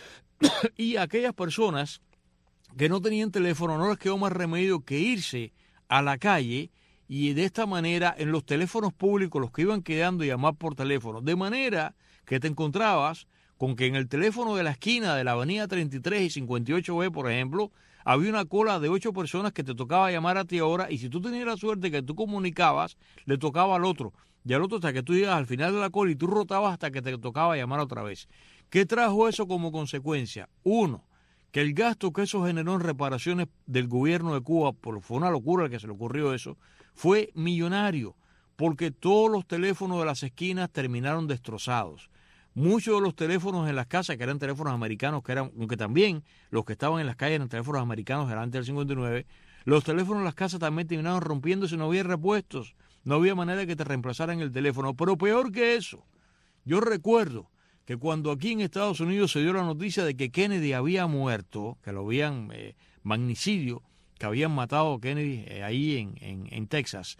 Y aquellas personas que no tenían teléfono no les quedó más remedio que irse a la calle, y de esta manera en los teléfonos públicos los que iban quedando llamar por teléfono. De manera que te encontrabas con que en el teléfono de la esquina de la avenida 33 y 58B, por ejemplo, había una cola de 8 personas que te tocaba llamar a ti ahora, y si tú tenías la suerte que tú comunicabas, le tocaba al otro, y al otro hasta que tú llegas al final de la cola y tú rotabas hasta que te tocaba llamar otra vez. ¿Qué trajo eso como consecuencia? Uno, que el gasto que eso generó en reparaciones del gobierno de Cuba, fue una locura que se le ocurrió eso, fue millonario, porque todos los teléfonos de las esquinas terminaron destrozados. Muchos de los teléfonos en las casas, que eran teléfonos americanos, aunque también los que estaban en las calles eran teléfonos americanos antes del 59, los teléfonos en las casas también terminaron rompiéndose, no había repuestos, no había manera de que te reemplazaran el teléfono. Pero peor que eso, yo recuerdo que cuando aquí en Estados Unidos se dio la noticia de que Kennedy había muerto, que lo habían magnicidio, que habían matado a Kennedy ahí en Texas,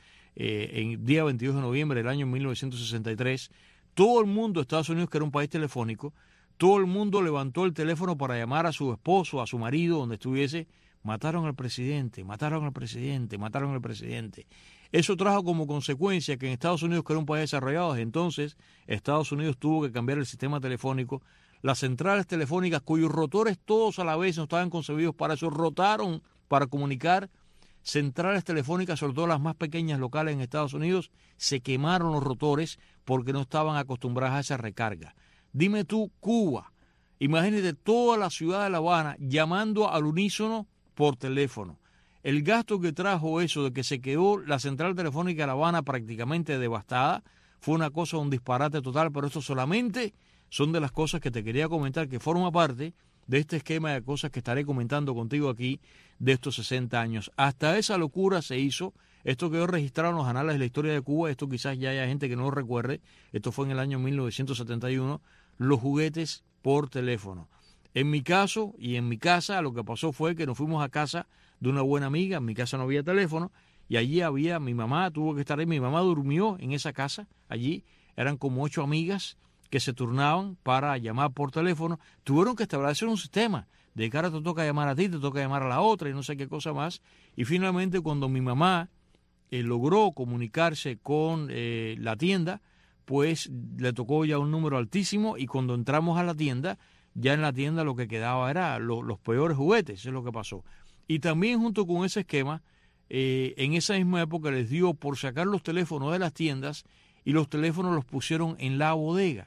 el día 22 de noviembre del año 1963, todo el mundo, Estados Unidos, que era un país telefónico, todo el mundo levantó el teléfono para llamar a su esposo, a su marido, donde estuviese. Mataron al presidente, mataron al presidente, mataron al presidente. Eso trajo como consecuencia que en Estados Unidos, que era un país desarrollado, entonces Estados Unidos tuvo que cambiar el sistema telefónico. Las centrales telefónicas, cuyos rotores todos a la vez no estaban concebidos para eso, rotaron para comunicar. Centrales telefónicas, sobre todo las más pequeñas locales en Estados Unidos, se quemaron los rotores porque no estaban acostumbradas a esa recarga. Dime tú, Cuba, imagínate toda la ciudad de La Habana llamando al unísono por teléfono. El gasto que trajo eso de que se quedó la central telefónica de La Habana prácticamente devastada fue una cosa, un disparate total, pero esto solamente son de las cosas que te quería comentar, que forma parte de este esquema de cosas que estaré comentando contigo aquí de estos 60 años. Hasta esa locura se hizo, esto quedó registrado en los anales de la historia de Cuba, esto quizás ya haya gente que no lo recuerde, esto fue en el año 1971, los juguetes por teléfono. En mi caso y en mi casa lo que pasó fue que nos fuimos a casa de una buena amiga, en mi casa no había teléfono, y allí había, mi mamá tuvo que estar ahí, mi mamá durmió en esa casa, allí eran como 8 amigas que se turnaban para llamar por teléfono. Tuvieron que establecer un sistema de que ahora te toca llamar a ti, te toca llamar a la otra y no sé qué cosa más. Y finalmente cuando mi mamá logró comunicarse con la tienda, pues le tocó ya un número altísimo, y cuando entramos a la tienda, ya en la tienda lo que quedaba era los peores juguetes, eso es lo que pasó. Y también junto con ese esquema, en esa misma época les dio por sacar los teléfonos de las tiendas, y los teléfonos los pusieron en las bodegas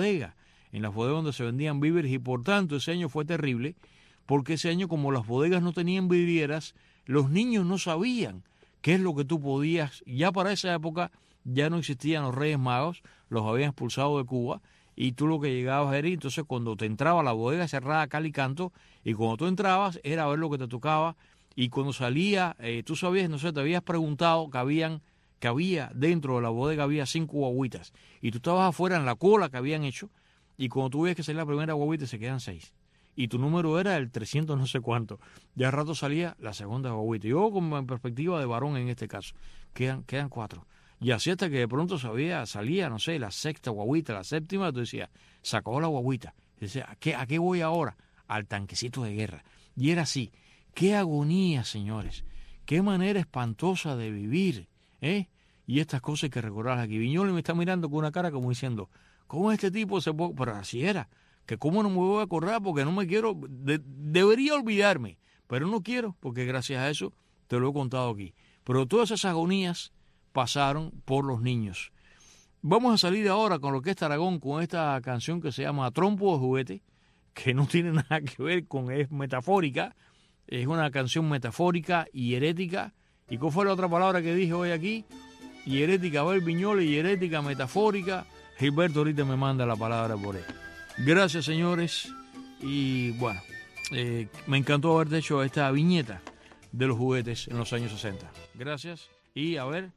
donde se vendían víveres, y por tanto ese año fue terrible, porque ese año, como las bodegas no tenían vidrieras, los niños no sabían qué es lo que tú podías. Ya para esa época ya no existían los Reyes Magos, los habían expulsado de Cuba, y tú lo que llegabas era, entonces cuando te entraba la bodega cerrada cal y canto, y cuando tú entrabas era a ver lo que te tocaba, y cuando salía, tú sabías, no sé, te habías preguntado que había dentro de la bodega, había 5 guaguitas, y tú estabas afuera en la cola que habían hecho, y cuando tú ves que sale la primera guaguita se quedan 6. Y tu número era el 300 no sé cuánto. Ya al rato salía la segunda guaguita. Yo como en perspectiva de varón en este caso, quedan 4. Y así hasta que de pronto salía, no sé, la sexta guaguita, la séptima, tú decías, sacó la guaguita. Y decías, ¿a qué voy ahora? Al tanquecito de guerra. Y era así. Qué agonía, señores. Qué manera espantosa de vivir, ¿eh? Y estas cosas hay que recordarlas aquí. Viñoles me está mirando con una cara como diciendo, ¿cómo este tipo se puede...? Pero así era. Que cómo no me voy a acordar porque no me quiero... debería olvidarme, pero no quiero porque gracias a eso te lo he contado aquí. Pero todas esas agonías pasaron por los niños. Vamos a salir ahora con la Orquesta Aragón con esta canción que se llama Trompo de Juguete, que no tiene nada que ver con... es metafórica, es una canción metafórica y herética. ¿Y cuál fue la otra palabra que dije hoy aquí? Y herética, Abel Viñoles, y herética metafórica. Gilberto ahorita me manda la palabra por él. Gracias, señores. Y bueno, me encantó haber hecho esta viñeta de los juguetes en los años 60. Gracias. Y a ver.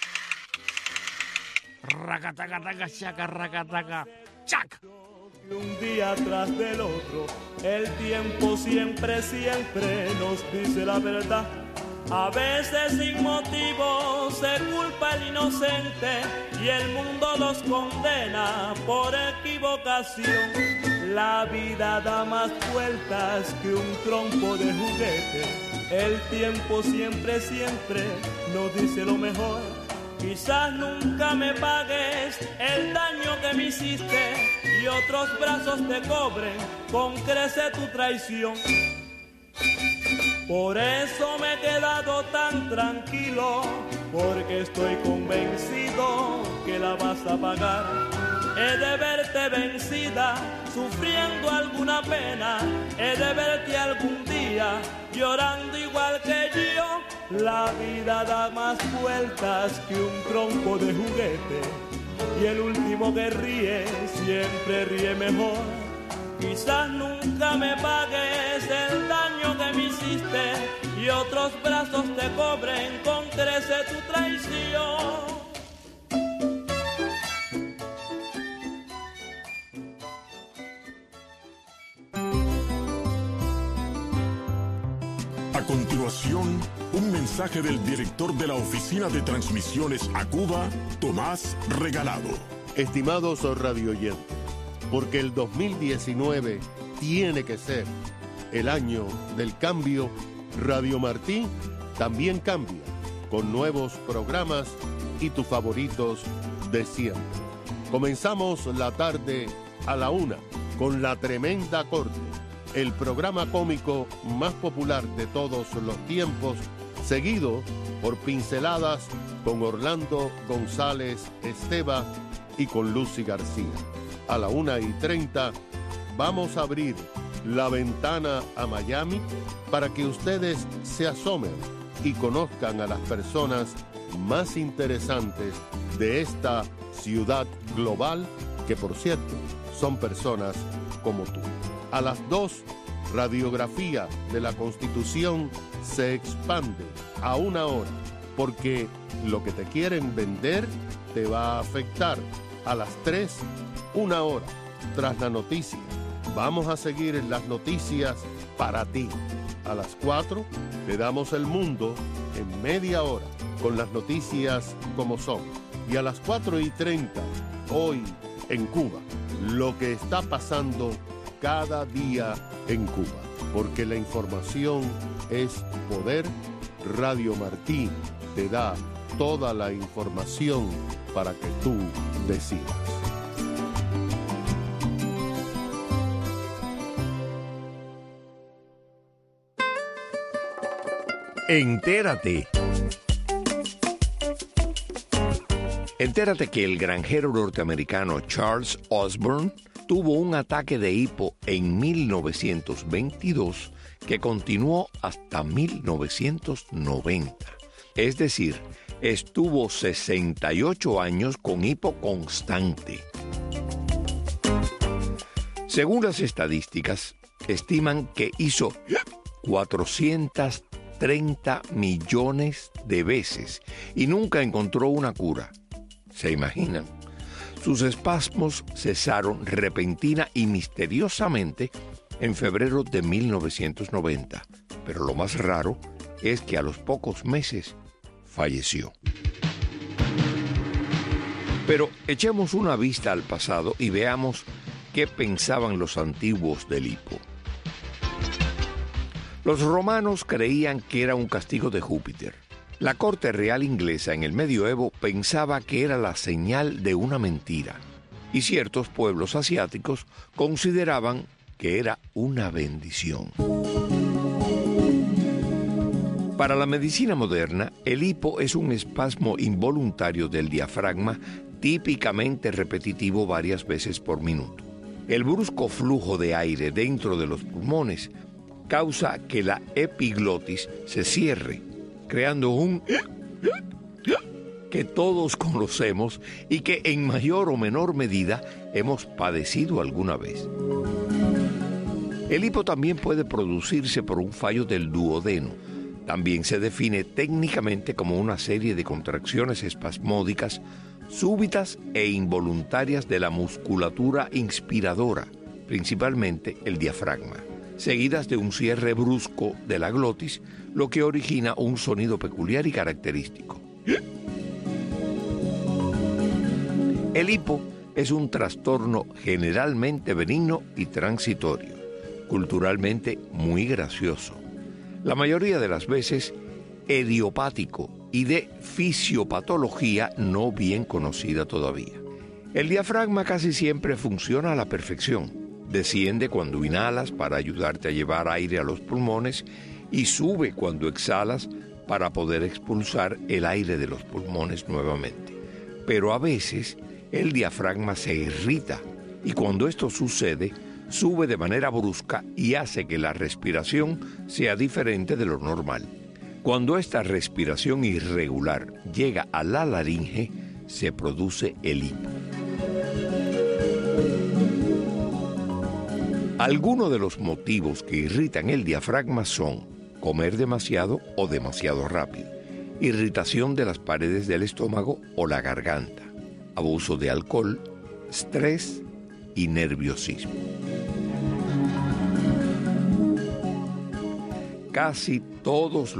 Racataca, chaca, racataca, chaca. Un día tras del otro, el tiempo siempre nos dice la verdad. A veces sin motivo se culpa al inocente y el mundo los condena por equivocación. La vida da más vueltas que un trompo de juguete. El tiempo siempre nos dice lo mejor. Quizás nunca me pagues el daño que me hiciste y otros brazos te cobren con crece tu traición. Por eso me he quedado tan tranquilo, porque estoy convencido que la vas a pagar. He de verte vencida, sufriendo alguna pena, he de verte algún día llorando igual que yo. La vida da más vueltas que un trompo de juguete, y el último que ríe siempre ríe mejor. Quizás nunca me pagues el daño que me hiciste y otros brazos te cobren con crece tu traición. A continuación, un mensaje del director de la Oficina de Transmisiones a Cuba, Tomás Regalado. Estimados radioyentes, porque el 2019 tiene que ser el año del cambio, Radio Martí también cambia, con nuevos programas y tus favoritos de siempre. Comenzamos la tarde a la 1 con La Tremenda Corte, el programa cómico más popular de todos los tiempos, seguido por Pinceladas con Orlando González Esteva y con Lucy García. A la 1:30 vamos a abrir la ventana a Miami para que ustedes se asomen y conozcan a las personas más interesantes de esta ciudad global, que por cierto son personas como tú. A las 2, radiografía de la Constitución se expande a 1 hora, porque lo que te quieren vender te va a afectar. A las 3, 1 hora, tras la noticia. Vamos a seguir las noticias para ti. A las 4, le damos el mundo en media hora, con las noticias como son. Y a las 4:30, hoy en Cuba, lo que está pasando cada día en Cuba. Porque la información es poder. Radio Martí te da toda la información para que tú decidas. Entérate. Entérate que el granjero norteamericano Charles Osborne tuvo un ataque de hipo en 1922 que continuó hasta 1990. Es decir, estuvo 68 años con hipo constante. Según las estadísticas, estiman que hizo 430 millones de veces y nunca encontró una cura. ¿Se imaginan? Sus espasmos cesaron repentina y misteriosamente en febrero de 1990, pero lo más raro es que a los pocos meses falleció. Pero echemos una vista al pasado y veamos qué pensaban los antiguos del hipo. Los romanos creían que era un castigo de Júpiter. La corte real inglesa en el medioevo pensaba que era la señal de una mentira, y ciertos pueblos asiáticos consideraban que era una bendición. Para la medicina moderna, el hipo es un espasmo involuntario del diafragma típicamente repetitivo varias veces por minuto. El brusco flujo de aire dentro de los pulmones causa que la epiglotis se cierre, creando un que todos conocemos y que en mayor o menor medida hemos padecido alguna vez. El hipo también puede producirse por un fallo del duodeno. También se define técnicamente como una serie de contracciones espasmódicas súbitas e involuntarias de la musculatura inspiradora, principalmente el diafragma, seguidas de un cierre brusco de la glotis, lo que origina un sonido peculiar y característico. El hipo es un trastorno generalmente benigno y transitorio, culturalmente muy gracioso, la mayoría de las veces idiopático y de fisiopatología no bien conocida todavía. El diafragma casi siempre funciona a la perfección. Desciende cuando inhalas para ayudarte a llevar aire a los pulmones y sube cuando exhalas para poder expulsar el aire de los pulmones nuevamente. Pero a veces el diafragma se irrita y cuando esto sucede, sube de manera brusca y hace que la respiración sea diferente de lo normal. Cuando esta respiración irregular llega a la laringe, se produce el hipo. Algunos de los motivos que irritan el diafragma son comer demasiado o demasiado rápido, irritación de las paredes del estómago o la garganta, abuso de alcohol, estrés y nerviosismo. Casi todos